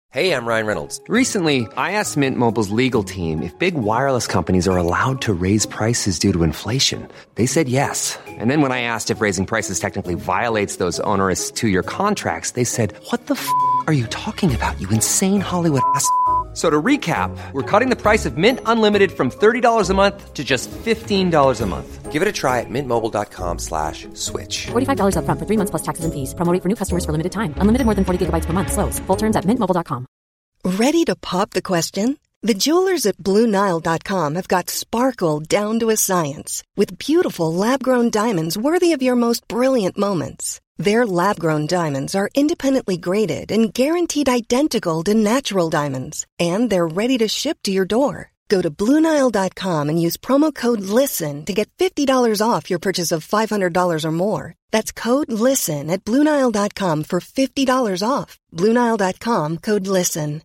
Hey, I'm Ryan Reynolds. Recently, I asked Mint Mobile's legal team if big wireless companies are allowed to raise prices due to inflation. They said yes. And then when I asked if raising prices technically violates those onerous two-year contracts, they said, "What the f*** are you talking about, you insane Hollywood ass?" So to recap, we're cutting the price of Mint Unlimited from $30 a month to just $15 a month. Give it a try at mintmobile.com/switch. $45 up front for 3 months plus taxes and fees. Promo rate for new customers for limited time. Unlimited more than 40 gigabytes per month. Slows full terms at mintmobile.com. Ready to pop the question? The jewelers at BlueNile.com have got sparkle down to a science with beautiful lab-grown diamonds worthy of your most brilliant moments. Their lab-grown diamonds are independently graded and guaranteed identical to natural diamonds, and they're ready to ship to your door. Go to BlueNile.com and use promo code LISTEN to get $50 off your purchase of $500 or more. That's code LISTEN at BlueNile.com for $50 off. BlueNile.com, code LISTEN.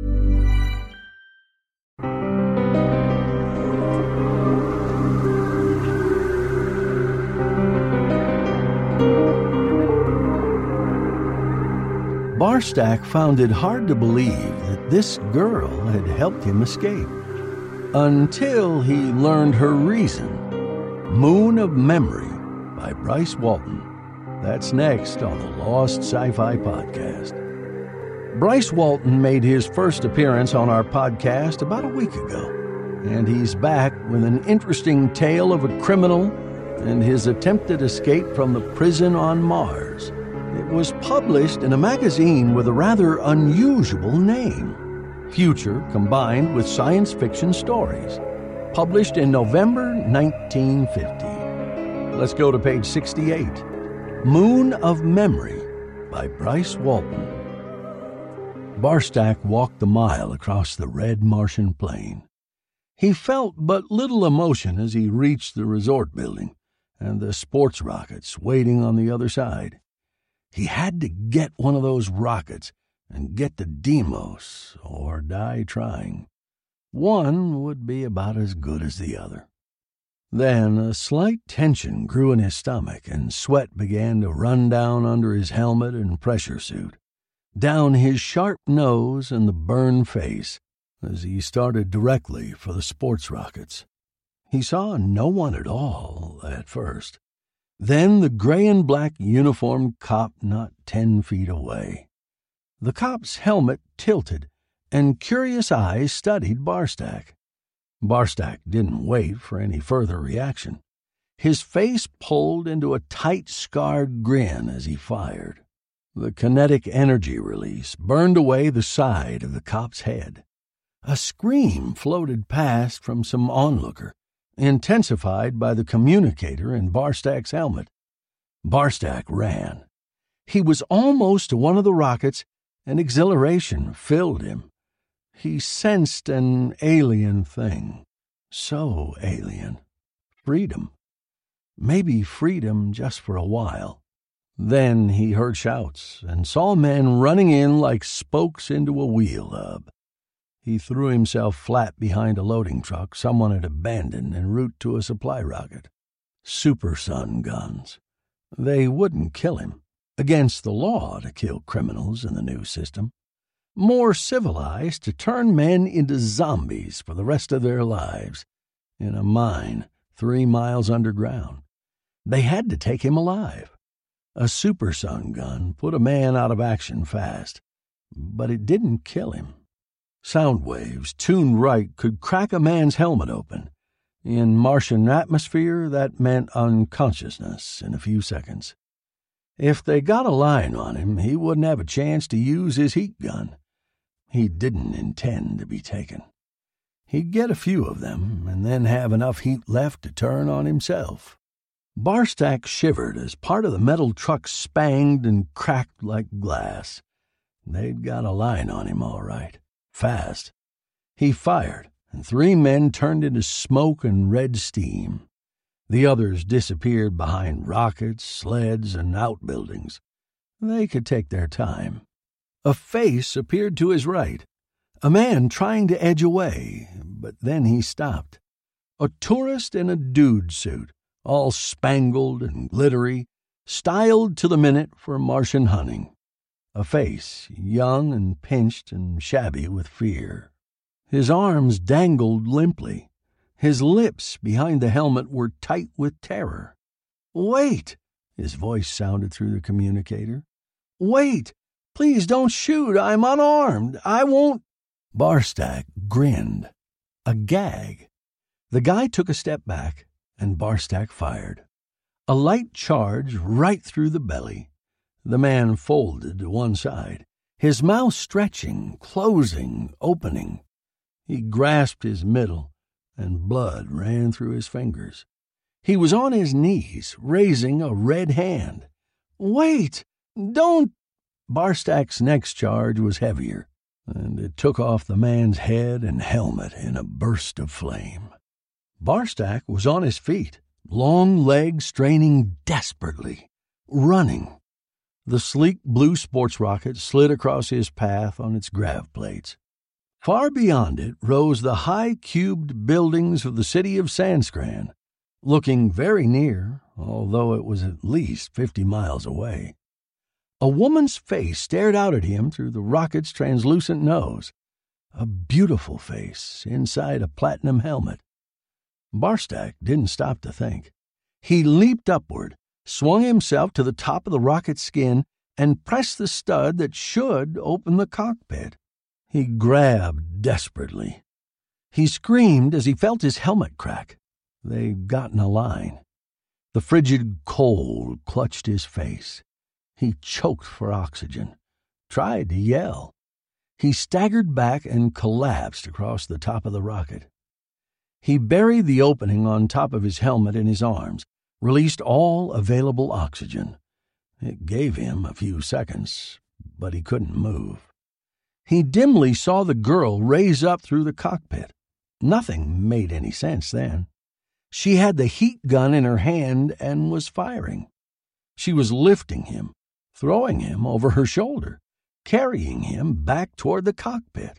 Barstack found it hard to believe that this girl had helped him escape. Until he learned her reason. Moon of Memory by Bryce Walton. That's next on the Lost Sci-Fi Podcast. Bryce Walton made his first appearance on our podcast about a week ago, and he's back with an interesting tale of a criminal and his attempted escape from the prison on Mars. It was published in a magazine with a rather unusual name, Future combined with science fiction stories, published in November 1950. Let's go to page 68. Moon of Memory by Bryce Walton. Barstack walked the mile across the red Martian plain. He felt but little emotion as he reached the resort building and the sports rockets waiting on the other side. He had to get one of those rockets and get to Deimos or die trying. One would be about as good as the other. Then a slight tension grew in his stomach and sweat began to run down under his helmet and pressure suit, down his sharp nose and the burned face as he started directly for the sports rockets. He saw no one at all at first. Then the gray and black uniformed cop not 10 feet away. The cop's helmet tilted, and curious eyes studied Barstack. Barstack didn't wait for any further reaction. His face pulled into a tight, scarred grin as he fired. The kinetic energy release burned away the side of the cop's head. A scream floated past from some onlooker, intensified by the communicator in Barstack's helmet. Barstack ran. He was almost to one of the rockets, and exhilaration filled him. He sensed an alien thing. So alien. Freedom. Maybe freedom just for a while. Then he heard shouts and saw men running in like spokes into a wheel hub. He threw himself flat behind a loading truck someone had abandoned en route to a supply rocket. Super Sun guns. They wouldn't kill him. Against the law to kill criminals in the new system. More civilized to turn men into zombies for the rest of their lives. In a mine 3 miles underground. They had to take him alive. A Super Sun gun put a man out of action fast, but it didn't kill him. Sound waves tuned right could crack a man's helmet open. In Martian atmosphere, that meant unconsciousness in a few seconds. If they got a line on him, he wouldn't have a chance to use his heat gun. He didn't intend to be taken. He'd get a few of them and then have enough heat left to turn on himself. Barstack shivered as part of the metal truck spanged and cracked like glass. They'd got a line on him all right. Fast. He fired, and 3 men turned into smoke and red steam. The others disappeared behind rockets, sleds, and outbuildings. They could take their time. A face appeared to his right. A man trying to edge away, but then he stopped. A tourist in a dude suit, all spangled and glittery, styled to the minute for Martian hunting. a face young and pinched and shabby with fear. His arms dangled limply. His lips behind the helmet were tight with terror. "Wait!" his voice sounded through the communicator. "Wait! Please don't shoot! I'm unarmed! I won't—" Barstack grinned. A gag. The guy took a step back, and Barstack fired. A light charge right through the belly. The man folded to one side, his mouth stretching, closing, opening. He grasped his middle, and blood ran through his fingers. He was on his knees, raising a red hand. "Wait! Don't—" Barstack's next charge was heavier, and it took off the man's head and helmet in a burst of flame. Barstack was on his feet, long legs straining desperately, running. The sleek blue sports rocket slid across his path on its grav plates. Far beyond it rose the high cubed buildings of the city of Sanskran, looking very near, although it was at least 50 miles away. A woman's face stared out at him through the rocket's translucent nose, a beautiful face inside a platinum helmet. Barstack didn't stop to think. He leaped upward, swung himself to the top of the rocket's skin, and pressed the stud that should open the cockpit. He grabbed desperately. He screamed as he felt his helmet crack. They'd gotten a line. The frigid cold clutched his face. He choked for oxygen, tried to yell. He staggered back and collapsed across the top of the rocket. He buried the opening on top of his helmet in his arms, released all available oxygen. It gave him a few seconds, but he couldn't move. He dimly saw the girl raise up through the cockpit. Nothing made any sense then. She had the heat gun in her hand and was firing. She was lifting him, throwing him over her shoulder, carrying him back toward the cockpit.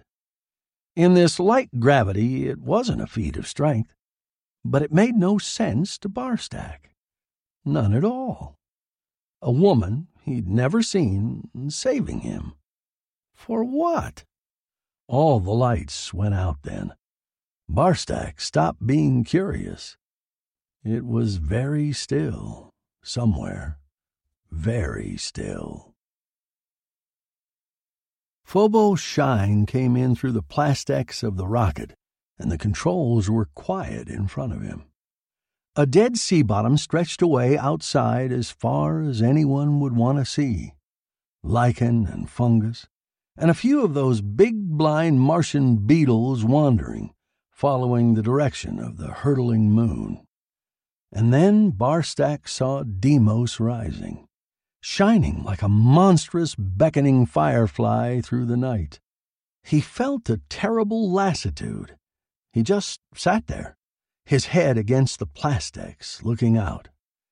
In this light gravity, it wasn't a feat of strength, but it made no sense to Barstack. None at all. A woman he'd never seen saving him. For what? All the lights went out then. Barstack stopped being curious. It was very still, somewhere. Very still. Phobos' shine came in through the plastics of the rocket, and the controls were quiet in front of him. A dead sea bottom stretched away outside as far as anyone would want to see. Lichen and fungus, and a few of those big blind Martian beetles wandering, following the direction of the hurtling moon. And then Barstack saw Deimos rising, shining like a monstrous beckoning firefly through the night. He felt a terrible lassitude. He just sat there, his head against the plastics, looking out.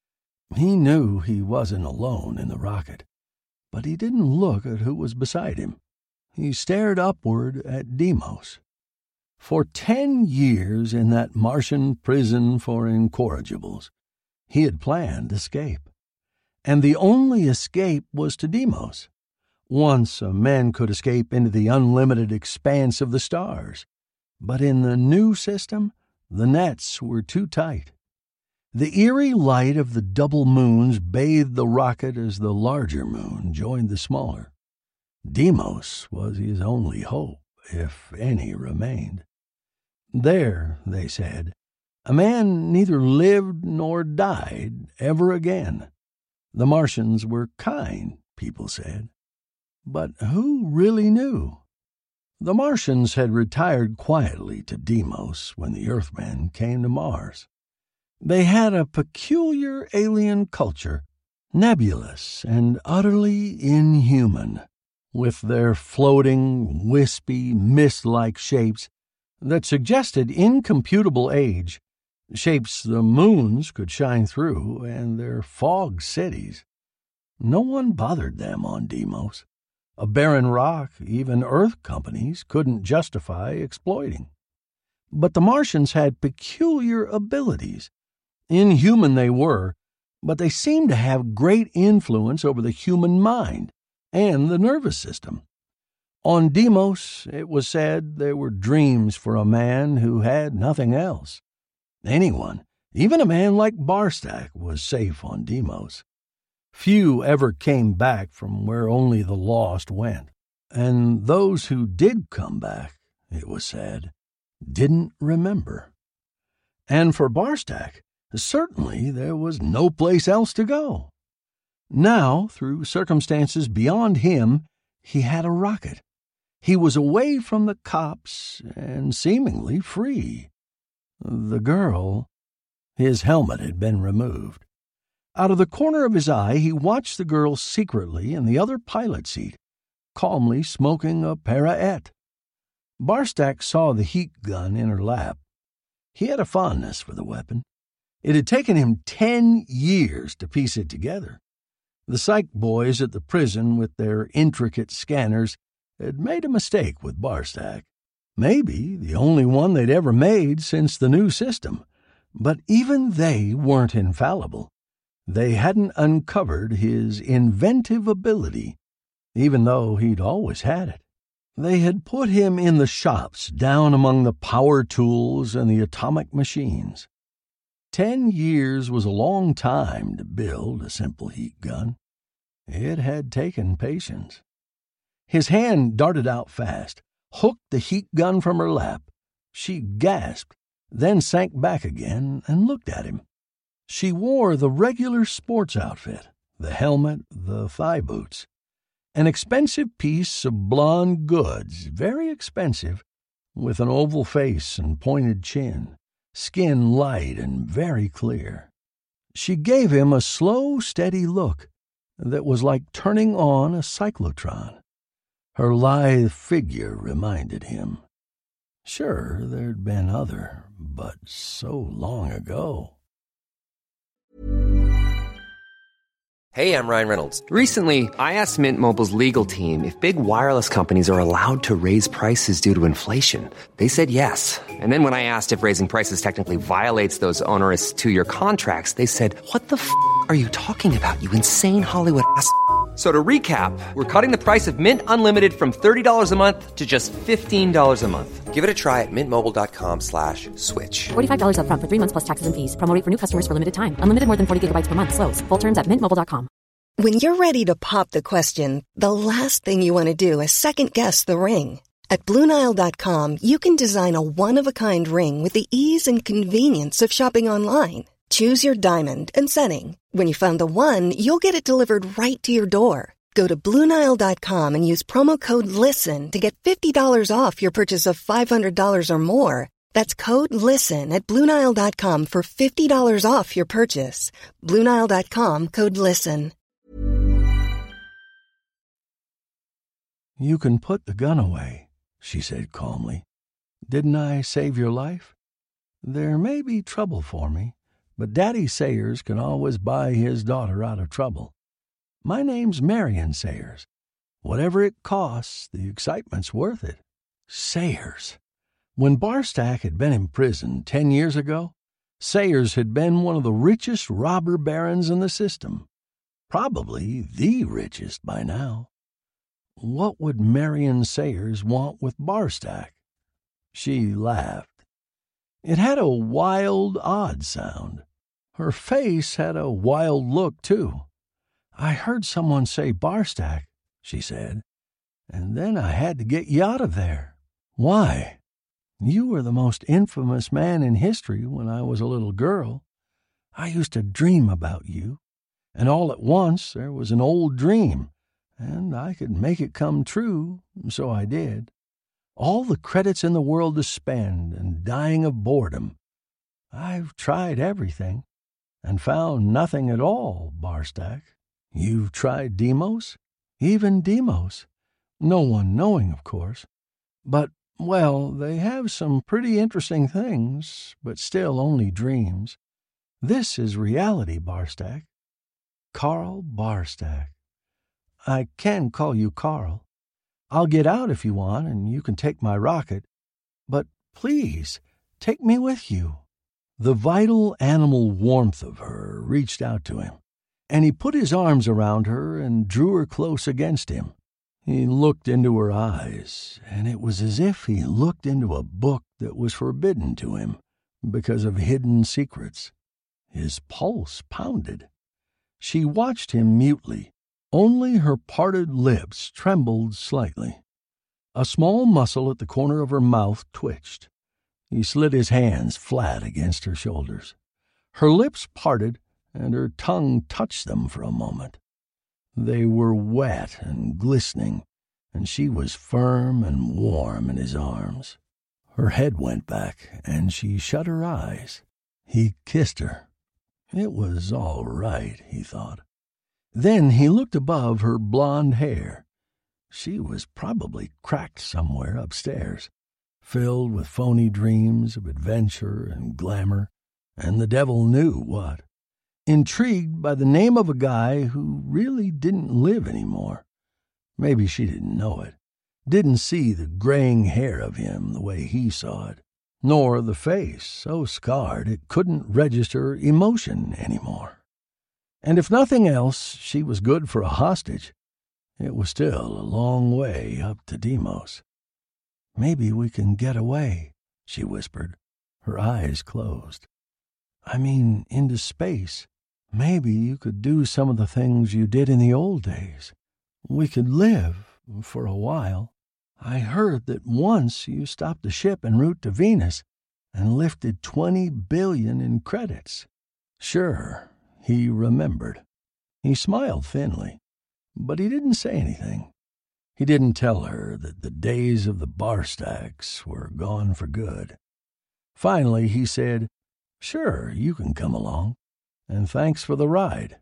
He knew he wasn't alone in the rocket, but he didn't look at who was beside him. He stared upward at Deimos. For 10 years in that Martian prison for incorrigibles, he had planned escape. And the only escape was to Deimos. Once a man could escape into the unlimited expanse of the stars. But in the new system, the nets were too tight. The eerie light of the double moons bathed the rocket as the larger moon joined the smaller. Deimos was his only hope, if any remained. There, they said, a man neither lived nor died ever again. The Martians were kind, people said. But who really knew? The Martians had retired quietly to Deimos when the Earthmen came to Mars. They had a peculiar alien culture, nebulous and utterly inhuman, with their floating, wispy, mist-like shapes that suggested incomputable age, shapes the moons could shine through, and their fog cities. No one bothered them on Deimos. A barren rock even Earth companies couldn't justify exploiting. But the Martians had peculiar abilities. Inhuman they were, but they seemed to have great influence over the human mind, and the nervous system. On Deimos, it was said, there were dreams for a man who had nothing else. Anyone, even a man like Barstak, was safe on Deimos. Few ever came back from where only the lost went, and those who did come back, it was said, didn't remember. And for Barstak, certainly there was no place else to go. Now, through circumstances beyond him, he had a rocket. He was away from the cops and seemingly free. The girl, his helmet had been removed. Out of the corner of his eye, he watched the girl secretly in the other pilot seat, calmly smoking a Para-Et. Barstak saw the heat gun in her lap. He had a fondness for the weapon. It had taken him 10 years to piece it together. The psych boys at the prison with their intricate scanners had made a mistake with Barstak. Maybe the only one they'd ever made since the new system. But even they weren't infallible. They hadn't uncovered his inventive ability, even though he'd always had it. They had put him in the shops down among the power tools and the atomic machines. 10 years was a long time to build a simple heat gun. It had taken patience. His hand darted out fast, hooked the heat gun from her lap. She gasped, then sank back again and looked at him. She wore the regular sports outfit, the helmet, the thigh boots. An expensive piece of blonde goods, very expensive, with an oval face and pointed chin, skin light and very clear. She gave him a slow, steady look that was like turning on a cyclotron. Her lithe figure reminded him. Sure, there'd been other, but so long ago. Hey, I'm Ryan Reynolds. Recently, I asked Mint Mobile's legal team if big wireless companies are allowed to raise prices due to inflation. They said yes. And then when I asked if raising prices technically violates those onerous 2-year contracts, they said, "What the f*** are you talking about, you insane Hollywood ass?" So to recap, we're cutting the price of Mint Unlimited from $30 a month to just $15 a month. Give it a try at mintmobile.com/switch. $45 up front for 3 months plus taxes and fees. Promo rate for new customers for limited time. Unlimited more than 40 gigabytes per month. Slows full terms at mintmobile.com. When you're ready to pop the question, the last thing you want to do is second-guess the ring. At BlueNile.com, you can design a one-of-a-kind ring with the ease and convenience of shopping online. Choose your diamond and setting. When you find the one, you'll get it delivered right to your door. Go to BlueNile.com and use promo code LISTEN to get $50 off your purchase of $500 or more. That's code LISTEN at BlueNile.com for $50 off your purchase. BlueNile.com, code LISTEN. You can put the gun away, she said calmly. Didn't I save your life? There may be trouble for me, but Daddy Sayers can always buy his daughter out of trouble. My name's Marion Sayers. Whatever it costs, the excitement's worth it. Sayers. When Barstak had been in prison 10 years ago, Sayers had been one of the richest robber barons in the system. Probably the richest by now. What would Marion Sayers want with Barstak? She laughed. It had a wild, odd sound. Her face had a wild look, too. I heard someone say Barstak, she said, and then I had to get you out of there. Why? You were the most infamous man in history when I was a little girl. I used to dream about you, and all at once there was an old dream, and I could make it come true, so I did. All the credits in the world to spend and dying of boredom. I've tried everything and found nothing at all, Barstak. You've tried Deimos? Even Deimos. No one knowing, of course. But, well, they have some pretty interesting things, but still only dreams. This is reality, Barstak. Carl Barstak. I can call you Carl. I'll get out if you want, and you can take my rocket. But please, take me with you. The vital animal warmth of her reached out to him, and he put his arms around her and drew her close against him. He looked into her eyes, and it was as if he looked into a book that was forbidden to him because of hidden secrets. His pulse pounded. She watched him mutely. Only her parted lips trembled slightly. A small muscle at the corner of her mouth twitched. He slid his hands flat against her shoulders. Her lips parted, and her tongue touched them for a moment. They were wet and glistening, and she was firm and warm in his arms. Her head went back, and she shut her eyes. He kissed her. It was all right, he thought. Then he looked above her blonde hair. She was probably cracked somewhere upstairs, filled with phony dreams of adventure and glamour, and the devil knew what. Intrigued by the name of a guy who really didn't live anymore. Maybe she didn't know it, didn't see the graying hair of him the way he saw it, nor the face so scarred it couldn't register emotion anymore. And if nothing else, she was good for a hostage. It was still a long way up to Deimos. "Maybe we can get away," she whispered, her eyes closed. "I mean, into space. Maybe you could do some of the things you did in the old days. We could live for a while. I heard that once you stopped a ship en route to Venus and lifted $20 billion in credits." Sure, he remembered. He smiled thinly, but he didn't say anything. He didn't tell her that the days of the Barstacks were gone for good. Finally, he said, "Sure, you can come along, and thanks for the ride."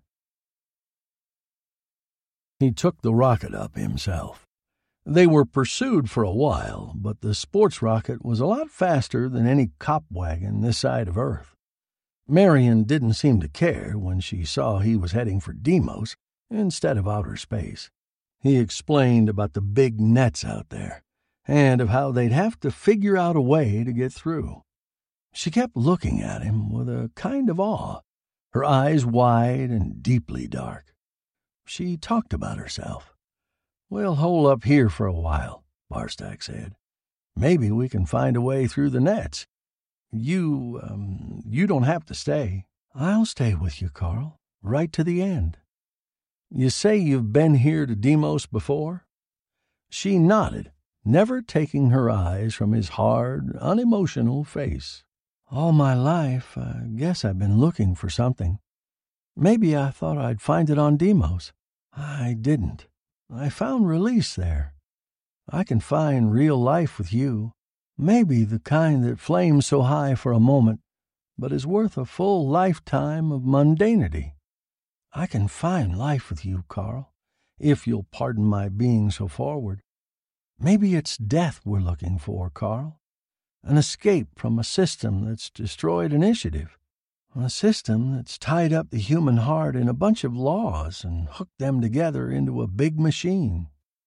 He took the rocket up himself. They were pursued for a while, but the sports rocket was a lot faster than any cop wagon this side of Earth. Marion didn't seem to care when she saw he was heading for Deimos instead of outer space. He explained about the big nets out there, and of how they'd have to figure out a way to get through. She kept looking at him with a kind of awe, her eyes wide and deeply dark. She talked about herself. "We'll hole up here for a while," Barstack said. "Maybe we can find a way through the nets. You don't have to stay." "I'll stay with you, Carl, right to the end." "You say you've been here to Deimos before?" She nodded, never taking her eyes from his hard, unemotional face. "All my life, I guess I've been looking for something. Maybe I thought I'd find it on Deimos. I didn't. I found release there. I can find real life with you. Maybe the kind that flames so high for a moment, but is worth a full lifetime of mundanity. I can find life with you, Carl, if you'll pardon my being so forward. Maybe it's death we're looking for, Carl. An escape from a system that's destroyed initiative. A system that's tied up the human heart in a bunch of laws and hooked them together into a big machine."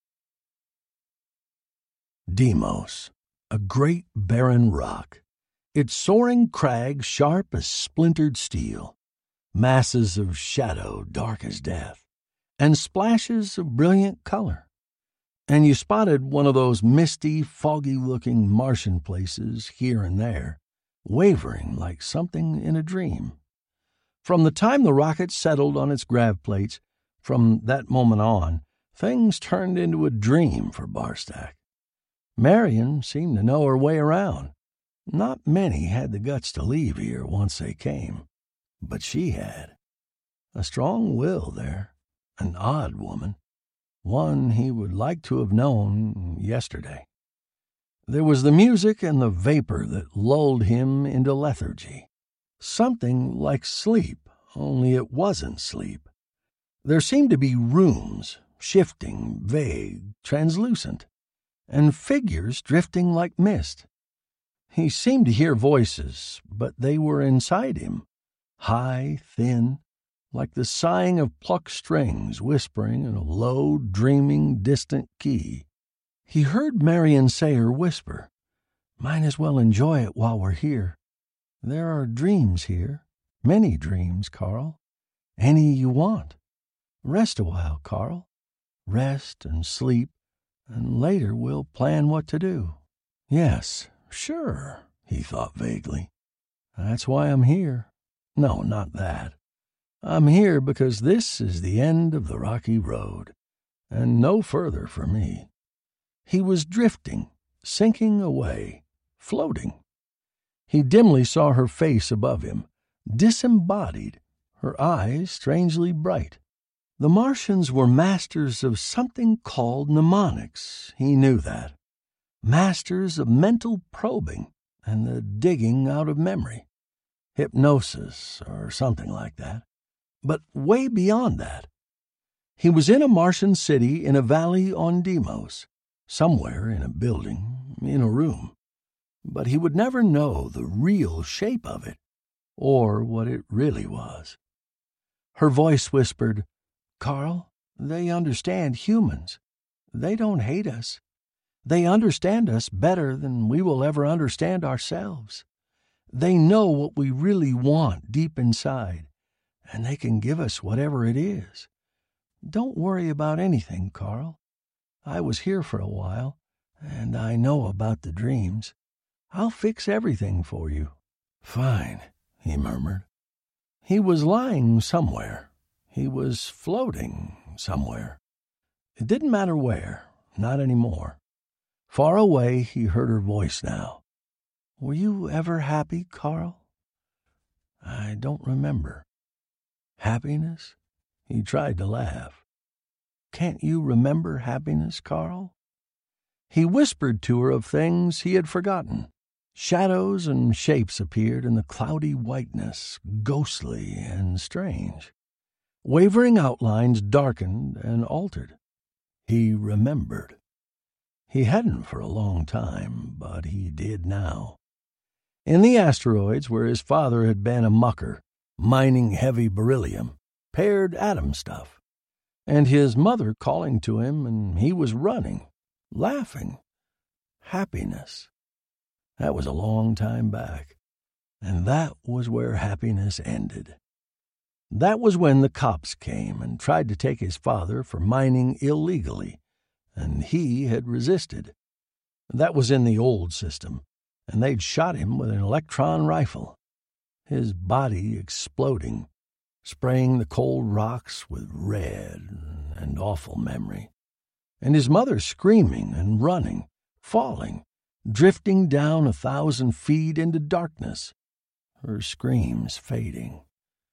Deimos, a great barren rock, its soaring crags sharp as splintered steel, masses of shadow dark as death, and splashes of brilliant color. And you spotted one of those misty, foggy-looking Martian places here and there, wavering like something in a dream. From the time the rocket settled on its grav plates, from that moment on, things turned into a dream for Barstack. Marion seemed to know her way around. Not many had the guts to leave here once they came, but she had. A strong will there, an odd woman, one he would like to have known yesterday. There was the music and the vapor that lulled him into lethargy. Something like sleep, only it wasn't sleep. There seemed to be rooms, shifting, vague, translucent, and figures drifting like mist. He seemed to hear voices, but they were inside him, high, thin, like the sighing of plucked strings whispering in a low, dreaming, distant key. He heard Marion say her whisper, "Might as well enjoy it while we're here. There are dreams here, many dreams, Carl, Any you want. Rest a while, Carl. Rest and sleep, and later we'll plan what to do." "Yes, sure," he thought vaguely. "That's why I'm here. No, not that. I'm here because this is the end of the rocky road, and no further for me." He was drifting, sinking away, floating. He dimly saw her face above him, disembodied, her eyes strangely bright. The Martians were masters of something called mnemonics, he knew that. Masters of mental probing and the digging out of memory. Hypnosis or something like that. But way beyond that. He was in a Martian city in a valley on Deimos, somewhere in a building, in a room. But he would never know the real shape of it, or what it really was. Her voice whispered, "Carl, they understand humans. They don't hate us. They understand us better than we will ever understand ourselves. They know what we really want deep inside, and they can give us whatever it is. Don't worry about anything, Carl. I was here for a while, and I know about the dreams. I'll fix everything for you." "Fine," he murmured. He was lying somewhere. He was floating somewhere. It didn't matter where, not anymore. Far away, he heard her voice now. "Were you ever happy, Carl?" "I don't remember." "Happiness?" He tried to laugh. "Can't you remember happiness, Carl?" He whispered to her of things he had forgotten. Shadows and shapes appeared in the cloudy whiteness, ghostly and strange. Wavering outlines darkened and altered. He remembered. He hadn't for a long time, but he did now. In the asteroids, where his father had been a mucker, mining heavy beryllium, paired atom stuff, and his mother calling to him, and he was running, laughing. Happiness. That was a long time back, and that was where happiness ended. That was when the cops came and tried to take his father for mining illegally, and he had resisted. That was in the old system, and they'd shot him with an electron rifle, his body exploding, spraying the cold rocks with red and awful memory, and his mother screaming and running, falling, drifting down 1,000 feet into darkness, her screams fading.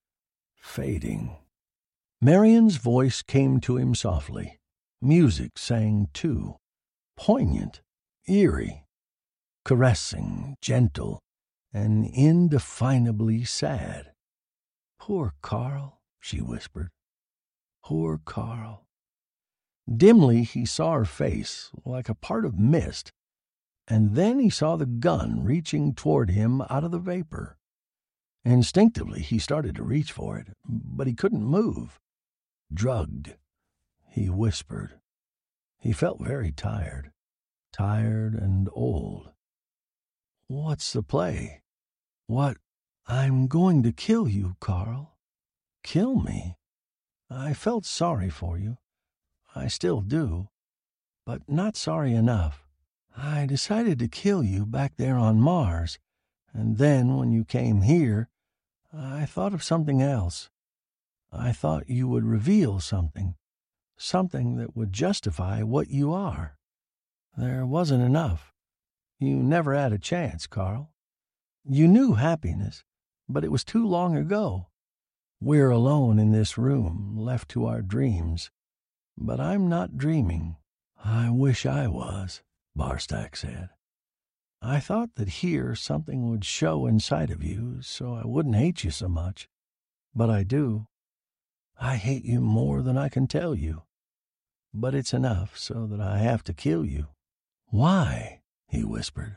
Marion's voice came to him softly. Music sang too, poignant, eerie, caressing, gentle, and indefinably sad. "Poor Carl," she whispered. "Poor Carl." Dimly he saw her face, like a part of mist, and then he saw the gun reaching toward him out of the vapor. Instinctively he started to reach for it, but he couldn't move. "Drugged," he whispered. He felt very tired and old. "What's the play?" "What? I'm going to kill you, Carl." "Kill me?" "I felt sorry for you. I still do, but not sorry enough. I decided to kill you back there on Mars, and then when you came here, I thought of something else. I thought you would reveal something that would justify what you are. There wasn't enough. You never had a chance, Carl. You knew happiness, but it was too long ago. We're alone in this room, left to our dreams. But I'm not dreaming." "I wish I was," Barstak said. "I thought that here something would show inside of you so I wouldn't hate you so much. But I do. I hate you more than I can tell you. But it's enough so that I have to kill you." "Why?" he whispered.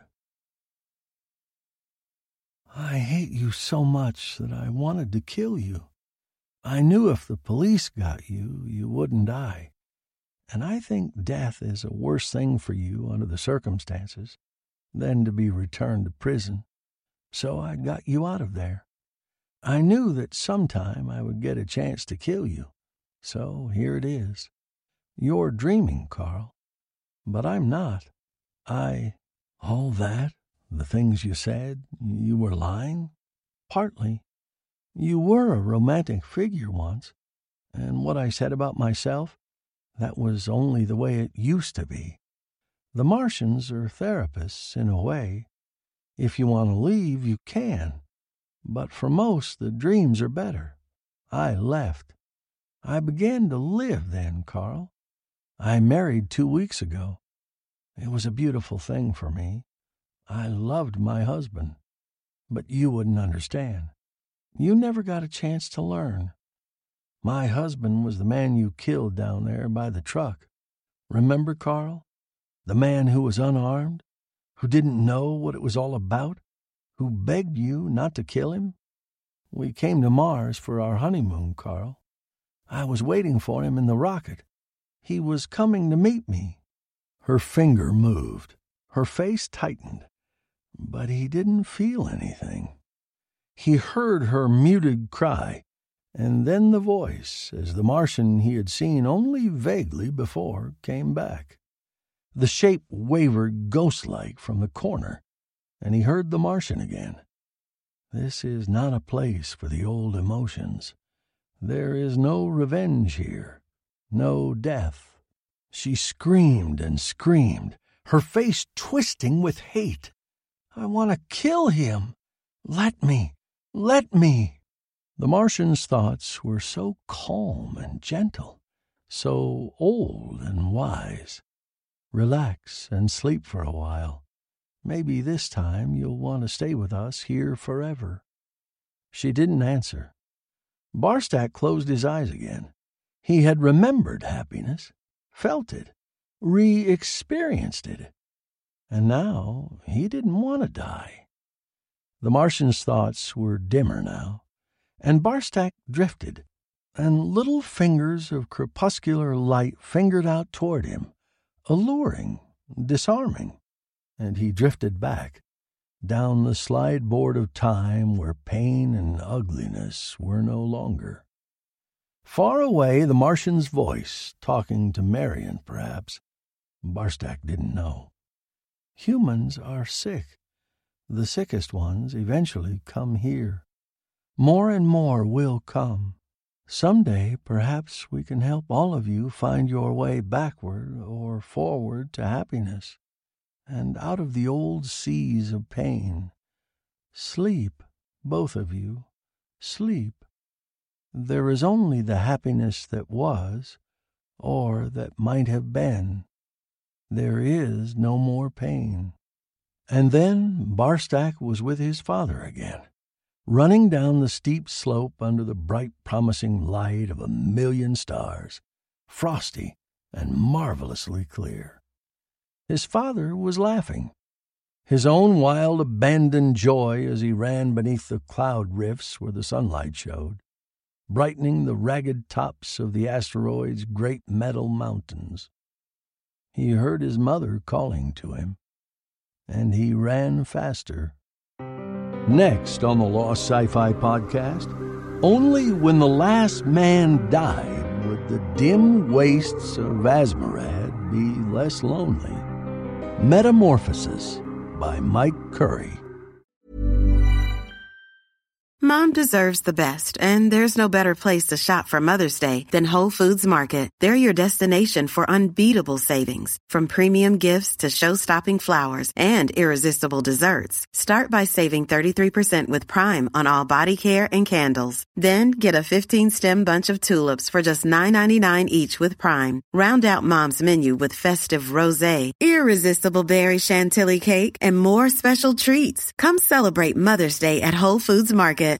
"I hate you so much that I wanted to kill you. I knew if the police got you, you wouldn't die. And I think death is a worse thing for you under the circumstances than to be returned to prison. So I got you out of there. I knew that sometime I would get a chance to kill you. So here it is. You're dreaming, Carl. But I'm not. All that, the things you said, you were lying? Partly. You were a romantic figure once, and what I said about myself, that was only the way it used to be. The Martians are therapists, in a way. If you want to leave, you can. But for most, the dreams are better. I left. I began to live then, Carl. I married 2 weeks ago. It was a beautiful thing for me. I loved my husband. But you wouldn't understand. You never got a chance to learn. My husband was the man you killed down there by the truck. Remember, Carl? The man who was unarmed, who didn't know what it was all about, who begged you not to kill him? We came to Mars for our honeymoon, Carl. I was waiting for him in the rocket. He was coming to meet me. Her finger moved. Her face tightened. But he didn't feel anything. He heard her muted cry, and then the voice, as the Martian he had seen only vaguely before, came back. The shape wavered ghost-like from the corner, and he heard the Martian again. This is not a place for the old emotions. There is no revenge here, no death. She screamed and screamed, her face twisting with hate. I want to kill him. Let me. Let me. The Martian's thoughts were so calm and gentle, so old and wise. Relax and sleep for a while. Maybe this time you'll want to stay with us here forever. She didn't answer. Barstak closed his eyes again. He had remembered happiness, felt it, re-experienced it. And now he didn't want to die. The Martian's thoughts were dimmer now, and Barstak drifted, and little fingers of crepuscular light fingered out toward him, alluring, disarming, and he drifted back, down the slide board of time where pain and ugliness were no longer. Far away, the Martian's voice, talking to Marion, perhaps. Barstak didn't know. Humans are sick. The sickest ones eventually come here. More and more will come. Someday, perhaps we can help all of you find your way backward or forward to happiness, and out of the old seas of pain. Sleep, both of you, sleep. There is only the happiness that was, or that might have been. There is no more pain. And then Barstak was with his father again, running down the steep slope under the bright, promising light of 1,000,000 stars, frosty and marvelously clear. His father was laughing, his own wild, abandoned joy as he ran beneath the cloud rifts where the sunlight showed, brightening the ragged tops of the asteroid's great metal mountains. He heard his mother calling to him, and he ran faster. Next on the Lost Sci-Fi Podcast, only when the last man died would the dim wastes of Azmarad be less lonely. Metamorphosis by Mike Curry. Mom deserves the best, and there's no better place to shop for Mother's Day than Whole Foods Market. They're your destination for unbeatable savings, from premium gifts to show-stopping flowers and irresistible desserts. Start by saving 33% with Prime on all body care and candles. Then get a 15-stem bunch of tulips for just $9.99 each with Prime. Round out Mom's menu with festive rosé, irresistible berry chantilly cake, and more special treats. Come celebrate Mother's Day at Whole Foods Market.